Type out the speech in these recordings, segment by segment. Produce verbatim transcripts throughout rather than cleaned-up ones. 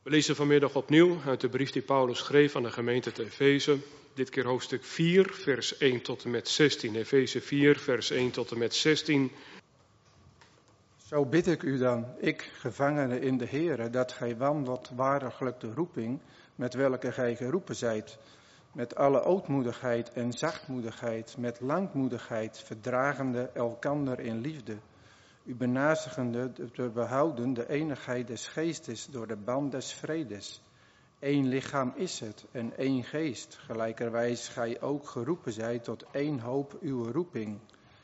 We lezen vanmiddag opnieuw uit de brief die Paulus schreef aan de gemeente te Efeze. Dit keer hoofdstuk vier, vers één tot en met zestien. Efeze vier, vers één tot en met zestien. Zo bid ik u dan, ik, gevangene in de Here, dat gij wandelt waarachlijk de roeping met welke gij geroepen zijt, met alle ootmoedigheid en zachtmoedigheid, met langmoedigheid, verdragende elkander in liefde, u benazigende te behouden de enigheid des geestes door de band des vredes. Eén lichaam is het en één geest, gelijkerwijs gij ook geroepen zijt tot één hoop uw roeping.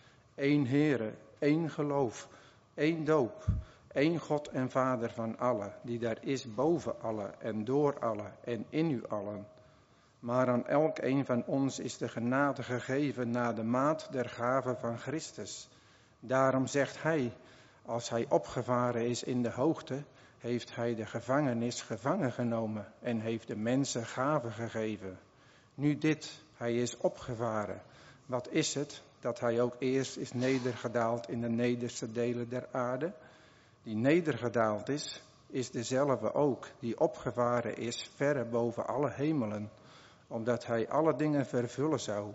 Eén Heere, één geloof, één doop, één God en Vader van allen, die daar is boven allen en door allen en in u allen. Maar aan elk een van ons is de genade gegeven naar de maat der gave van Christus. Daarom zegt hij, als hij opgevaren is in de hoogte, heeft hij de gevangenis gevangen genomen en heeft de mensen gaven gegeven. Nu dit, hij is opgevaren. Wat is het? Dat hij ook eerst is nedergedaald in de nederste delen der aarde. Die nedergedaald is, is dezelfde ook, die opgevaren is verre boven alle hemelen, omdat hij alle dingen vervullen zou.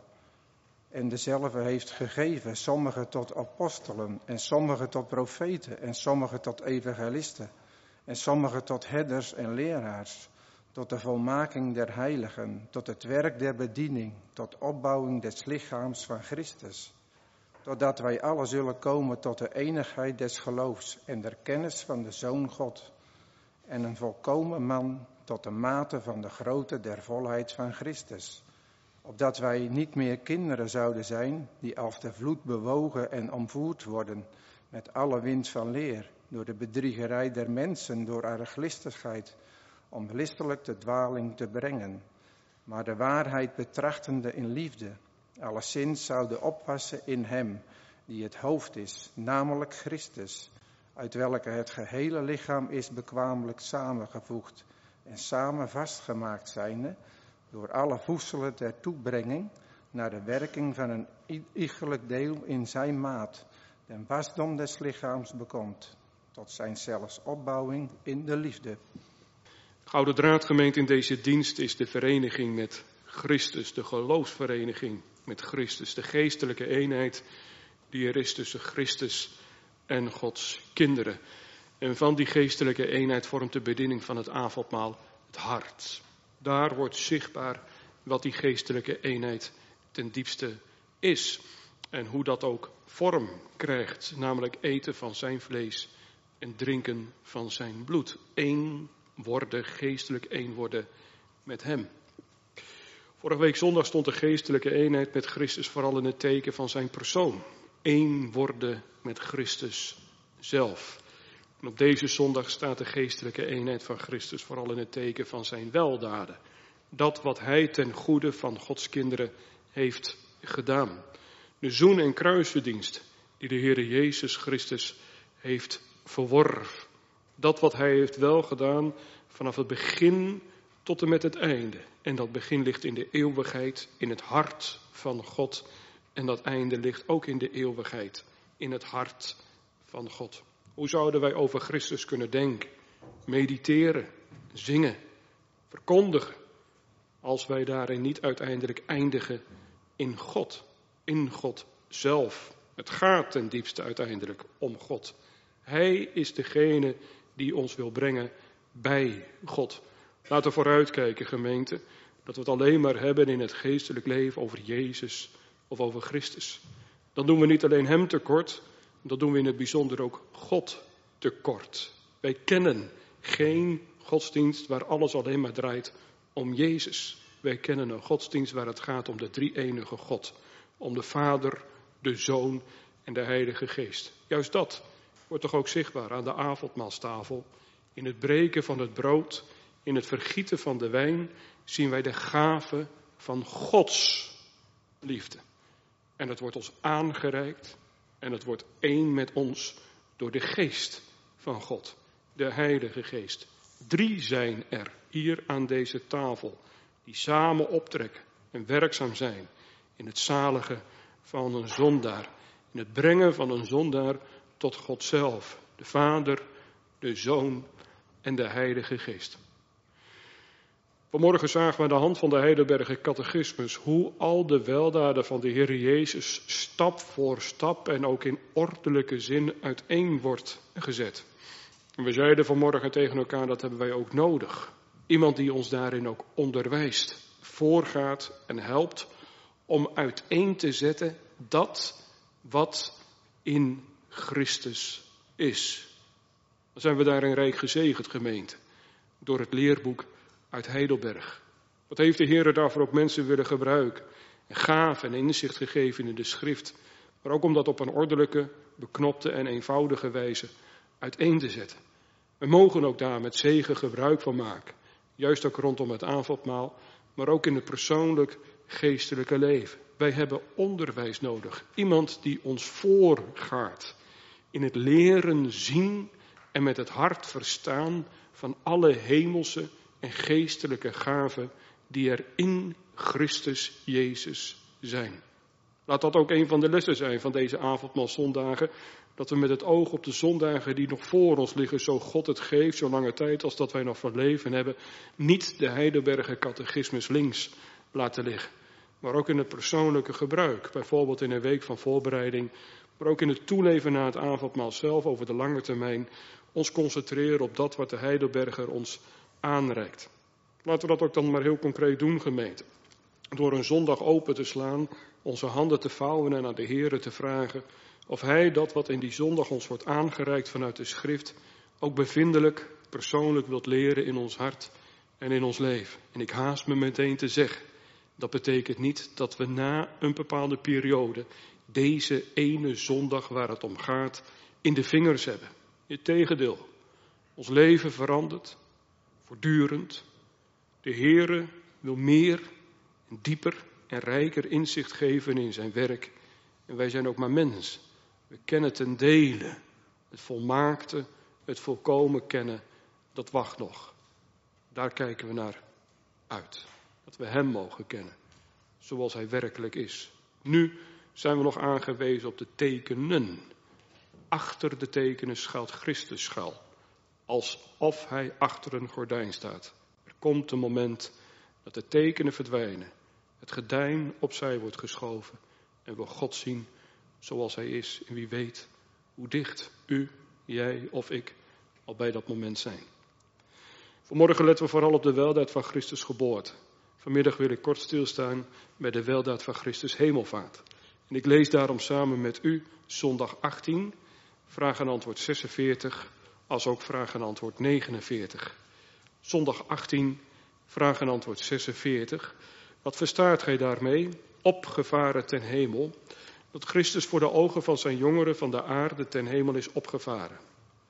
En dezelfde heeft gegeven, sommigen tot apostelen, en sommigen tot profeten, en sommigen tot evangelisten, en sommigen tot herders en leraars, tot de volmaking der heiligen, tot het werk der bediening, tot opbouwing des lichaams van Christus, totdat wij alle zullen komen tot de enigheid des geloofs en der kennis van de Zoon God, en een volkomen man tot de mate van de grootte der volheid van Christus, opdat wij niet meer kinderen zouden zijn, die als de vloed bewogen en omvoerd worden met alle wind van leer, door de bedriegerij der mensen, door arglistigheid, om listelijk de dwaling te brengen, maar de waarheid betrachtende in liefde, alleszins zouden oppassen in hem, die het hoofd is, namelijk Christus, uit welke het gehele lichaam is bekwamelijk samengevoegd en samen vastgemaakt zijnde, door alle voedselen ter toebrenging, naar de werking van een iegelijk deel in zijn maat, den wasdom des lichaams bekomt, tot zijn zelfs opbouwing in de liefde. Gouden draad, gemeente, in deze dienst is de vereniging met Christus, de geloofsvereniging met Christus, de geestelijke eenheid die er is tussen Christus en Gods kinderen. En van die geestelijke eenheid vormt de bediening van het avondmaal het hart. Daar wordt zichtbaar wat die geestelijke eenheid ten diepste is. En hoe dat ook vorm krijgt, namelijk eten van zijn vlees en drinken van zijn bloed. Eén worden, geestelijk één worden met hem. Vorige week zondag stond de geestelijke eenheid met Christus vooral in het teken van zijn persoon. Eén worden met Christus zelf. En op deze zondag staat de geestelijke eenheid van Christus vooral in het teken van zijn weldaden. Dat wat hij ten goede van Gods kinderen heeft gedaan. De zoen- en kruisverdienst die de Heere Jezus Christus heeft verworven. Dat wat hij heeft wel gedaan vanaf het begin tot en met het einde. En dat begin ligt in de eeuwigheid, in het hart van God. En dat einde ligt ook in de eeuwigheid, in het hart van God. Hoe zouden wij over Christus kunnen denken, mediteren, zingen, verkondigen, als wij daarin niet uiteindelijk eindigen in God, in God zelf. Het gaat ten diepste uiteindelijk om God. Hij is degene die ons wil brengen bij God. Laten we vooruitkijken, gemeente, dat we het alleen maar hebben in het geestelijk leven over Jezus of over Christus. Dan doen we niet alleen hem tekort, dat doen we in het bijzonder ook God tekort. Wij kennen geen godsdienst waar alles alleen maar draait om Jezus. Wij kennen een godsdienst waar het gaat om de drie-enige God. Om de Vader, de Zoon en de Heilige Geest. Juist dat wordt toch ook zichtbaar aan de avondmaalstafel. In het breken van het brood, in het vergieten van de wijn, zien wij de gave van Gods liefde. En het wordt ons aangereikt en het wordt één met ons door de geest van God, de Heilige Geest. Drie zijn er hier aan deze tafel die samen optrekken en werkzaam zijn in het zaligen van een zondaar. In het brengen van een zondaar tot God zelf, de Vader, de Zoon en de Heilige Geest. Vanmorgen zagen we aan de hand van de Heidelberger Catechismus hoe al de weldaden van de Heer Jezus stap voor stap en ook in ordelijke zin uiteen wordt gezet. En we zeiden vanmorgen tegen elkaar, dat hebben wij ook nodig. Iemand die ons daarin ook onderwijst, voorgaat en helpt om uiteen te zetten dat wat in Christus is. Dan zijn we daarin rijk gezegend, gemeente, door het leerboek uit Heidelberg. Wat heeft de Heer daarvoor ook mensen willen gebruiken? En gaven en inzicht gegeven in de schrift. Maar ook om dat op een ordelijke, beknopte en eenvoudige wijze uiteen te zetten. We mogen ook daar met zegen gebruik van maken. Juist ook rondom het avondmaal, maar ook in het persoonlijk geestelijke leven. Wij hebben onderwijs nodig. Iemand die ons voorgaat in het leren zien en met het hart verstaan van alle hemelse en geestelijke gaven die er in Christus Jezus zijn. Laat dat ook een van de lessen zijn van deze avondmaalzondagen, dat we met het oog op de zondagen die nog voor ons liggen, zo God het geeft, zo lange tijd als dat wij nog van leven hebben, niet de Heidelberger Catechismus links laten liggen. Maar ook in het persoonlijke gebruik, bijvoorbeeld in een week van voorbereiding, maar ook in het toeleven na het avondmaal zelf over de lange termijn, ons concentreren op dat wat de Heidelberger ons aanreikt. Laten we dat ook dan maar heel concreet doen, gemeente. Door een zondag open te slaan, onze handen te vouwen en aan de Heere te vragen of Hij dat wat in die zondag ons wordt aangereikt vanuit de schrift ook bevindelijk, persoonlijk wilt leren in ons hart en in ons leven. En ik haast me meteen te zeggen, dat betekent niet dat we na een bepaalde periode deze ene zondag waar het om gaat in de vingers hebben. Integendeel, ons leven verandert, voortdurend. De Heere wil meer en dieper en rijker inzicht geven in zijn werk. En wij zijn ook maar mens. We kennen ten dele. Het volmaakte, het volkomen kennen, dat wacht nog. Daar kijken we naar uit. Dat we hem mogen kennen, zoals hij werkelijk is. Nu zijn we nog aangewezen op de tekenen. Achter de tekenen schuilt Christus schuil. Alsof hij achter een gordijn staat. Er komt een moment dat de tekenen verdwijnen. Het gordijn opzij wordt geschoven. En we God zien zoals hij is. En wie weet hoe dicht u, jij of ik al bij dat moment zijn. Vanmorgen letten we vooral op de weldaad van Christus geboorte. Vanmiddag wil ik kort stilstaan bij de weldaad van Christus hemelvaart. En ik lees daarom samen met u zondag achttien, vraag en antwoord zesenveertig, als ook vraag en antwoord negenenveertig. Zondag achttien, vraag en antwoord zesenveertig. Wat verstaat gij daarmee? Opgevaren ten hemel. Dat Christus voor de ogen van zijn jongeren van de aarde ten hemel is opgevaren.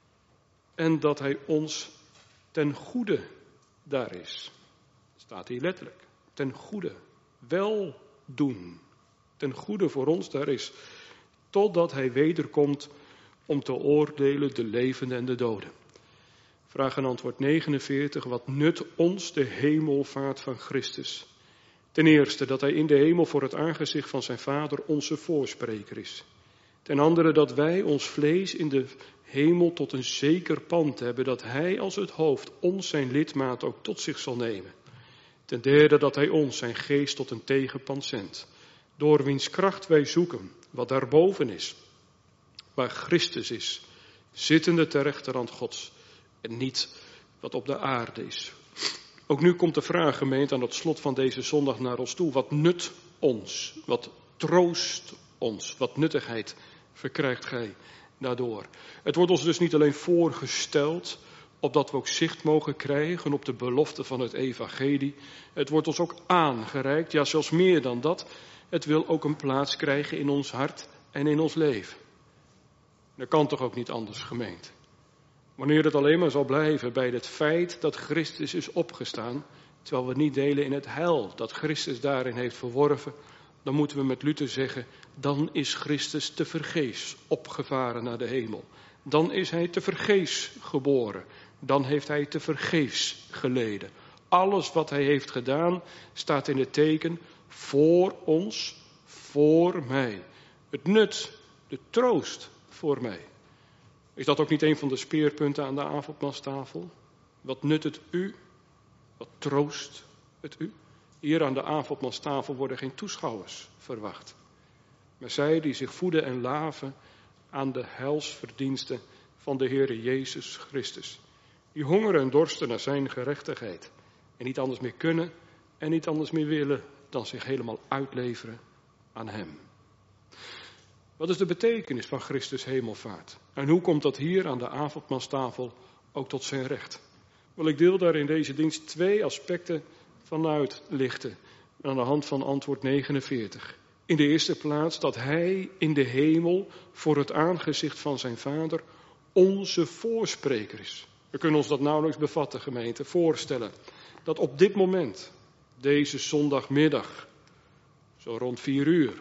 En dat hij ons ten goede daar is. Staat hier letterlijk. Ten goede. Wel doen. Ten goede voor ons daar is. Totdat hij wederkomt om te oordelen de levenden en de doden. Vraag en antwoord negenenveertig. Wat nut ons de hemelvaart van Christus? Ten eerste dat hij in de hemel voor het aangezicht van zijn Vader onze voorspreker is. Ten andere dat wij ons vlees in de hemel tot een zeker pand hebben, dat hij als het hoofd ons zijn lidmaat ook tot zich zal nemen. Ten derde dat hij ons zijn geest tot een tegenpand zendt, door wiens kracht wij zoeken wat daarboven is, waar Christus is, zittende ter rechterhand Gods en niet wat op de aarde is. Ook nu komt de vraag, gemeente, aan het slot van deze zondag naar ons toe. Wat nut ons? Wat troost ons? Wat nuttigheid verkrijgt gij daardoor? Het wordt ons dus niet alleen voorgesteld, opdat we ook zicht mogen krijgen op de belofte van het evangelie. Het wordt ons ook aangereikt, ja zelfs meer dan dat. Het wil ook een plaats krijgen in ons hart en in ons leven. Dat kan toch ook niet anders, gemeente? Wanneer het alleen maar zal blijven bij het feit dat Christus is opgestaan, terwijl we niet delen in het heil dat Christus daarin heeft verworven, dan moeten we met Luther zeggen, dan is Christus tevergeefs opgevaren naar de hemel. Dan is hij tevergeefs geboren. Dan heeft hij tevergeefs geleden. Alles wat hij heeft gedaan staat in het teken voor ons, voor mij. Het nut, de troost voor mij. Is dat ook niet een van de speerpunten aan de avondmaalstafel? Wat nut het u? Wat troost het u? Hier aan de avondmaalstafel worden geen toeschouwers verwacht. Maar zij die zich voeden en laven aan de heilsverdiensten van de Heere Jezus Christus. Die hongeren en dorsten naar zijn gerechtigheid. En niet anders meer kunnen en niet anders meer willen dan zich helemaal uitleveren aan hem. Wat is de betekenis van Christus hemelvaart? En hoe komt dat hier aan de avondmaalstafel ook tot zijn recht? Wel, ik deel daar in deze dienst twee aspecten vanuit lichten. Aan de hand van antwoord negenenveertig. In de eerste plaats dat hij in de hemel voor het aangezicht van zijn Vader onze voorspreker is. We kunnen ons dat nauwelijks bevatten, gemeente, voorstellen. Dat op dit moment, deze zondagmiddag, zo rond vier uur,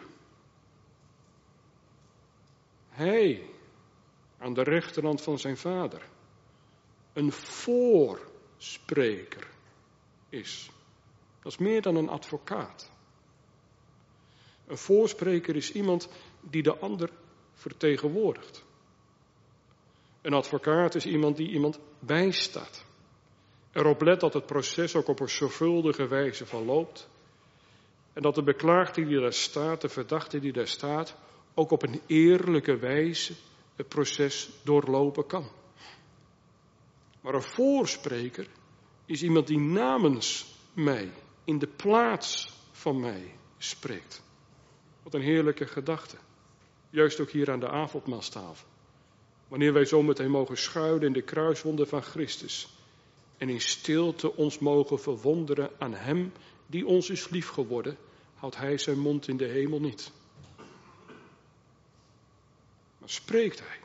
hij aan de rechterhand van zijn Vader een voorspreker is. Dat is meer dan een advocaat. Een voorspreker is iemand die de ander vertegenwoordigt. Een advocaat is iemand die iemand bijstaat. Erop let dat het proces ook op een zorgvuldige wijze verloopt. En dat de beklaagde die daar staat, de verdachte die daar staat, ook op een eerlijke wijze het proces doorlopen kan. Maar een voorspreker is iemand die namens mij, in de plaats van mij, spreekt. Wat een heerlijke gedachte. Juist ook hier aan de avondmaalstafel. Wanneer wij zometeen mogen schuilen in de kruiswonden van Christus. En in stilte ons mogen verwonderen aan hem die ons is lief geworden, houdt hij zijn mond in de hemel niet. Maar spreekt hij.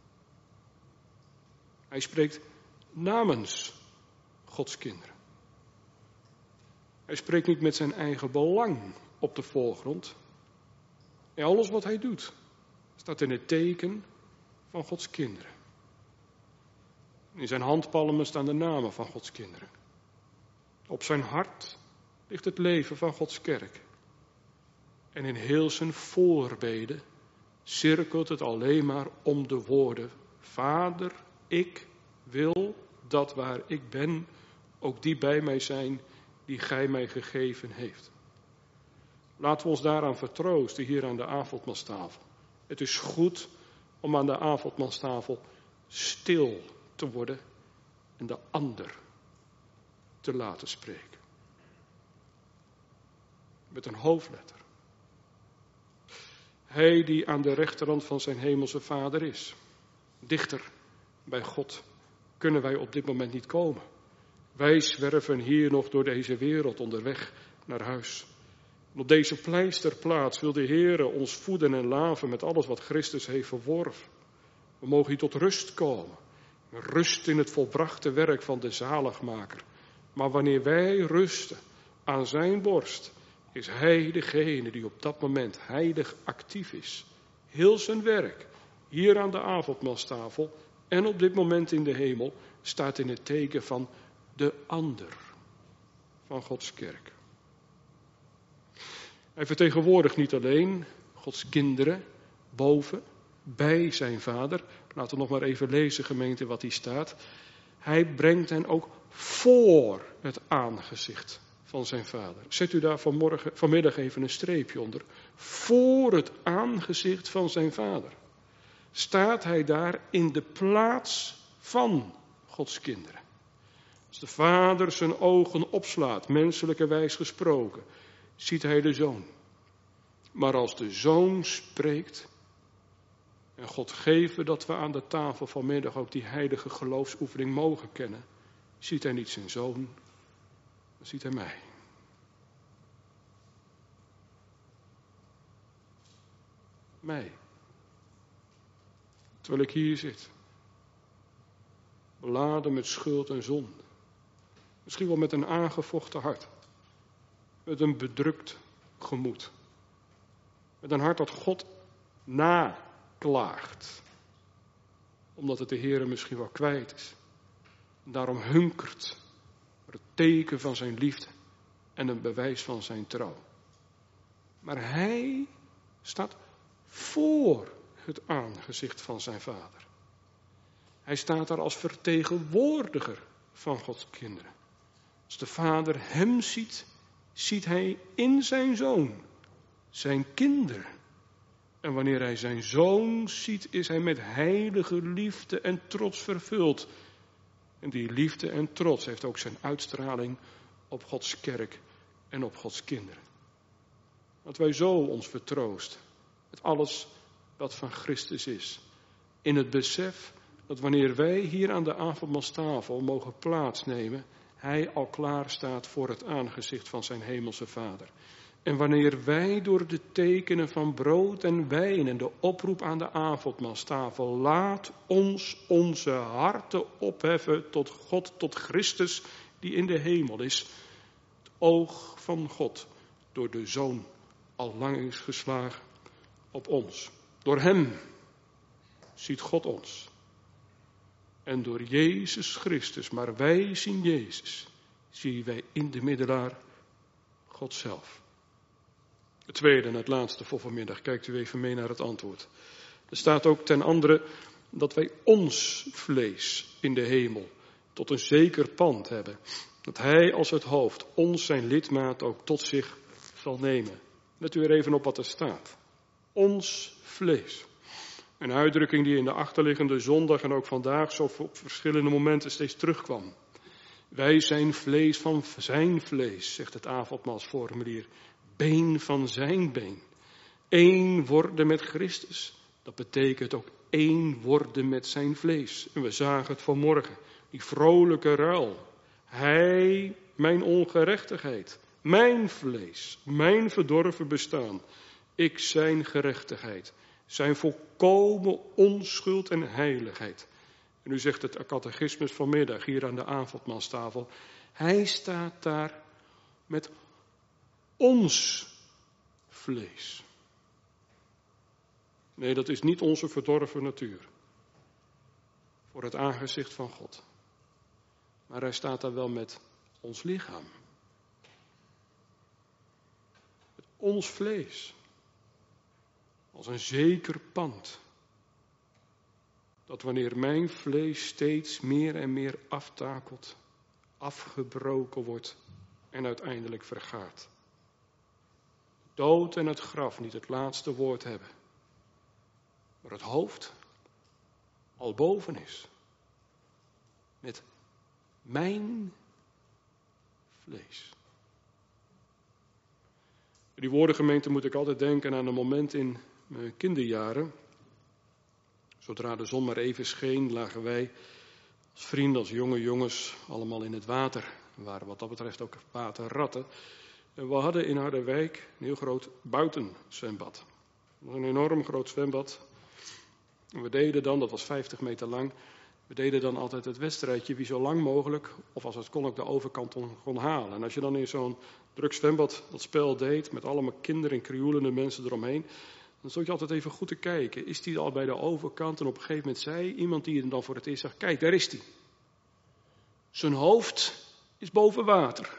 Hij spreekt namens Gods kinderen. Hij spreekt niet met zijn eigen belang op de voorgrond. En alles wat hij doet staat in het teken van Gods kinderen. In zijn handpalmen staan de namen van Gods kinderen. Op zijn hart ligt het leven van Gods kerk. En in heel zijn voorbeden cirkelt het alleen maar om de woorden: Vader, ik wil dat waar ik ben, ook die bij mij zijn die gij mij gegeven heeft. Laten we ons daaraan vertroosten hier aan de avondmaalstafel. Het is goed om aan de avondmaalstafel stil te worden en de ander te laten spreken. Met een hoofdletter. Hij die aan de rechterhand van zijn hemelse Vader is. Dichter bij God kunnen wij op dit moment niet komen. Wij zwerven hier nog door deze wereld onderweg naar huis. En op deze pleisterplaats wil de Heere ons voeden en laven met alles wat Christus heeft verworven. We mogen hier tot rust komen. Rust in het volbrachte werk van de zaligmaker. Maar wanneer wij rusten aan zijn borst, is hij degene die op dat moment heilig actief is. Heel zijn werk, hier aan de avondmaalstafel en op dit moment in de hemel, staat in het teken van de ander van Gods kerk. Hij vertegenwoordigt niet alleen Gods kinderen boven, bij zijn Vader. Laten we nog maar even lezen, gemeente, wat hier staat. Hij brengt hen ook voor het aangezicht van zijn Vader. Zet u daar vanmorgen, vanmiddag even een streepje onder. Voor het aangezicht van zijn Vader. Staat hij daar in de plaats van Gods kinderen. Als de Vader zijn ogen opslaat, menselijkerwijs gesproken, ziet hij de Zoon. Maar als de Zoon spreekt, en God geven dat we aan de tafel vanmiddag ook die heilige geloofsoefening mogen kennen, ziet hij niet zijn Zoon, dan ziet hij mij. Mij. Terwijl ik hier zit. Beladen met schuld en zonde. Misschien wel met een aangevochten hart. Met een bedrukt gemoed. Met een hart dat God naklaagt. Omdat het de Heere misschien wel kwijt is. En daarom hunkert voor het teken van zijn liefde en een bewijs van zijn trouw. Maar hij staat voor het aangezicht van zijn Vader. Hij staat daar als vertegenwoordiger van Gods kinderen. Als de Vader hem ziet, ziet hij in zijn Zoon zijn kinderen. En wanneer hij zijn Zoon ziet, is hij met heilige liefde en trots vervuld. En die liefde en trots heeft ook zijn uitstraling op Gods kerk en op Gods kinderen. Dat wij zo ons vertroosten met alles wat van Christus is. In het besef dat wanneer wij hier aan de avondmaalstafel mogen plaatsnemen, hij al klaar staat voor het aangezicht van zijn hemelse Vader. En wanneer wij door de tekenen van brood en wijn en de oproep aan de avondmaalstafel, laat ons onze harten opheffen tot God, tot Christus die in de hemel is. Het oog van God door de Zoon al lang is geslagen op ons. Door hem ziet God ons. En door Jezus Christus, maar wij zien Jezus, zien wij in de middelaar God zelf. Het tweede en het laatste voor vanmiddag, kijkt u even mee naar het antwoord. Er staat ook ten andere dat wij ons vlees in de hemel tot een zeker pand hebben. Dat hij als het hoofd ons zijn lidmaat ook tot zich zal nemen. Let u er even op wat er staat. Ons vlees. Een uitdrukking die in de achterliggende zondag en ook vandaag zo op verschillende momenten steeds terugkwam. Wij zijn vlees van zijn vlees, zegt het avondmaalsformulier. Been van zijn been. Eén worden met Christus. Dat betekent ook één worden met zijn vlees. En we zagen het vanmorgen. Die vrolijke ruil. Hij, mijn ongerechtigheid. Mijn vlees. Mijn verdorven bestaan. Ik zijn gerechtigheid. Zijn volkomen onschuld en heiligheid. En u zegt het catechismus vanmiddag hier aan de avondmaalstafel. Hij staat daar met ons vlees. Nee, dat is niet onze verdorven natuur. Voor het aangezicht van God. Maar hij staat daar wel met ons lichaam. Met ons vlees. Als een zeker pand. Dat wanneer mijn vlees steeds meer en meer aftakelt, afgebroken wordt en uiteindelijk vergaat. Dood en het graf niet het laatste woord hebben. Maar het hoofd al boven is. Met mijn vlees. Bij die woordengemeente moet ik altijd denken aan een moment in mijn kinderjaren. Zodra de zon maar even scheen, lagen wij als vrienden, als jonge jongens, allemaal in het water. We waren wat dat betreft ook waterratten. En we hadden in Harderwijk een heel groot buitenzwembad. Een enorm groot zwembad. En we deden dan, dat was vijftig meter lang, we deden dan altijd het wedstrijdje wie zo lang mogelijk, of als het kon ook de overkant kon halen. En als je dan in zo'n druk zwembad dat spel deed, met allemaal kinderen en krioelende mensen eromheen, dan stond je altijd even goed te kijken. Is die al bij de overkant? En op een gegeven moment zei iemand die hem dan voor het eerst zag, kijk, daar is hij. Zijn hoofd is boven water.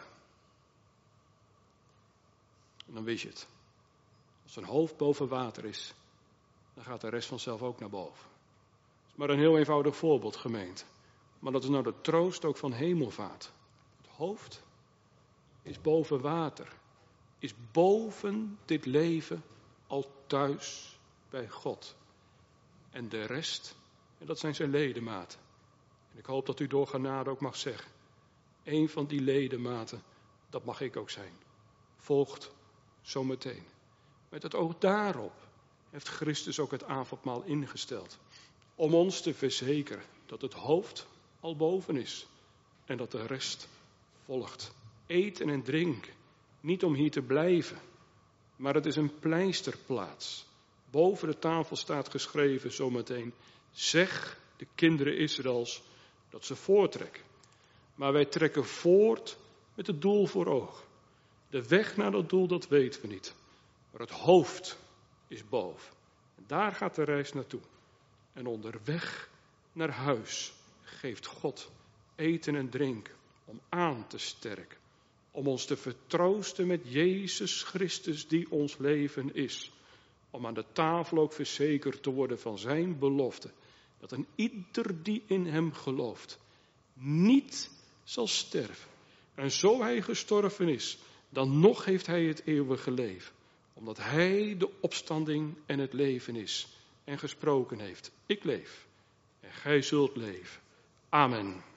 En dan wist je het. Als zijn hoofd boven water is, dan gaat de rest vanzelf ook naar boven. Het is maar een heel eenvoudig voorbeeld, gemeente. Maar dat is nou de troost ook van hemelvaart. Het hoofd is boven water. Is boven dit leven al thuis bij God. En de rest, en dat zijn zijn ledematen. En ik hoop dat u door genade ook mag zeggen. Eén van die ledematen, dat mag ik ook zijn. Volgt zometeen. Met het oog daarop heeft Christus ook het avondmaal ingesteld. Om ons te verzekeren dat het hoofd al boven is. En dat de rest volgt. Eten en drinken. Niet om hier te blijven. Maar het is een pleisterplaats. Boven de tafel staat geschreven zometeen. Zeg de kinderen Israëls dat ze voortrekken. Maar wij trekken voort met het doel voor ogen. De weg naar dat doel, dat weten we niet. Maar het hoofd is boven. En daar gaat de reis naartoe. En onderweg naar huis geeft God eten en drinken om aan te sterken. Om ons te vertroosten met Jezus Christus die ons leven is. Om aan de tafel ook verzekerd te worden van zijn belofte. Dat een ieder die in hem gelooft niet zal sterven. En zo hij gestorven is, dan nog heeft hij het eeuwige leven. Omdat hij de opstanding en het leven is. En gesproken heeft, ik leef en gij zult leven. Amen.